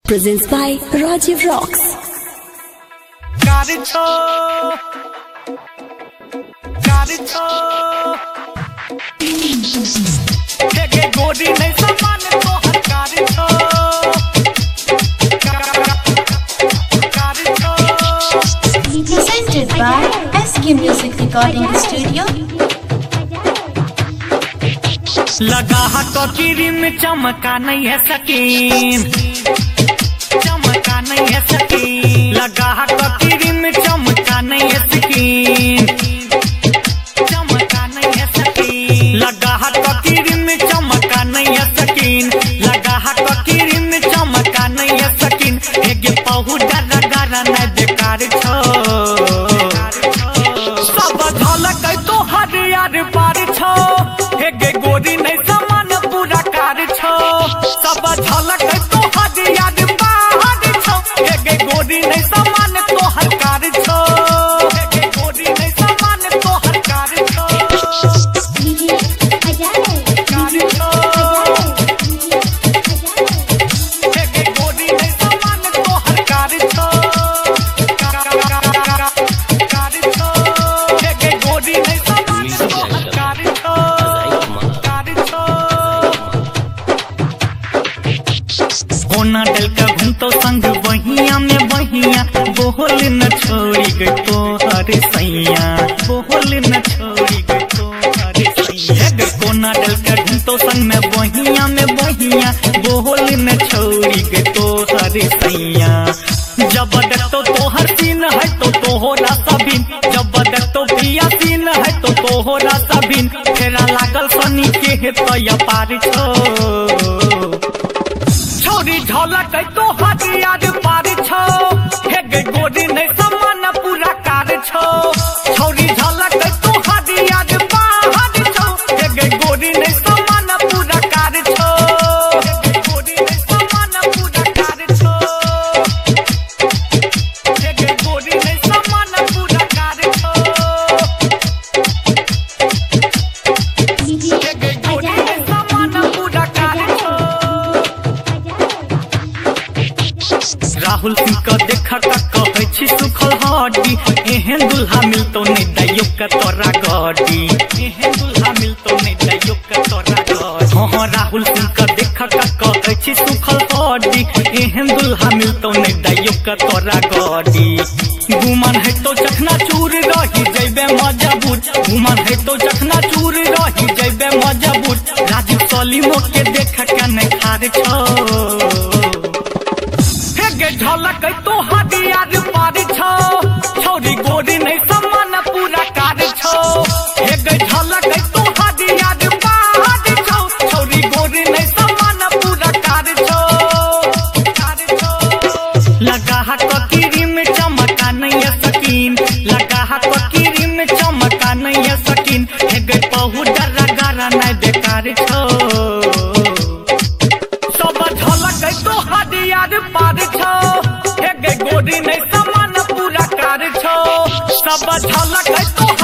Presents by Rajiv Rocks. Presented by SK Music Recording Studio. लगा हाथों की रिम चमका नहीं है सकीन, चमका नहीं है सकीन। लगा हाथों की रिम चमका नहीं है सकीन, चमका नहीं है सकीन। लगा हाथों की रिम चमका नहीं है सकीन, लगा हाथों की रिम चमका नहीं है सकीन। एक पाउडर लगाना नहीं बेकार छो, सब झलक तो हर यार पार छो। एक गोरी नहीं समान पूरा कार छो, सब झलक तो हर यार बाहर छो। एक गोरी नहीं समान तो हर कार छो, एक गोरी नहीं समान तो हर कार छो, कार छो। एक गोरी नहीं समान तो हर कार छो, कार छो। एक गोरी नहीं समान तो हर कार छो। कोना डल का घूमतो संग बहिया में बहिया, बोल न छोड़ी गई तो हरे सैया, बोल न छोड़ी गई तो हरे सैया। कोना डल का घूमतो संग में बहिया, बोल न छोड़ी गई तो हरे सैया। जबरदस्त तो हर सीन है तो तोहरा सबिन, जबरदस्त पिया सीन है तो तोहरा सबिन। फेरा लागल सनी के तो या पार छो, छोरी झलक तो हथियार पार छो। हे गोरी नहीं समान पूरा कार छो, छोरी झलक तो हथियार बाहर छो। हे गोरी नहीं समान पूरा कार छो, हे गोरी नहीं समान पूरा कार छो। हे गोरी नहीं समान पूरा कार छो, हे गोरी नहीं समान पूरा कार छो। राहुल सिंह का देखा का कहै छी सुखल हड्डी, एहन दुल्हा मिलतो नहीं दैयो का तोरा गड्डी, एहन दुल्हा मिलतो नहीं दैयो का तोरा गड्डी। हाँ राहुल सिंह का देखा का कहै छी सुखल हड्डी, एहन दुल्हा मिलतो नहीं दैयो का तोरा गड्डी। गुमान है तो चखना चूर रही जैबे मजबूर, गुमान है तो चखना चूर रही जैबे मजबूर। राजीव सलीमो के देखा का नहीं खार छो, झलक तो हथियार पार छो। छोरी गोरी नहीं समान पूरा कार छो, एक झलक तो हथियार बाहर छो। छोरी गोरी नहीं समान पूरा कार छो, कार छो। लगा हाथ की रिम चमका नहीं है सकीन, लगा हाथ की रिम चमका नहीं है सकीन। एक पाउडर लगाना नहीं बेकार छो, सब झलक तो हथियार पार छो। गोरी नहीं समान पूरा कार छो, सब झलक तो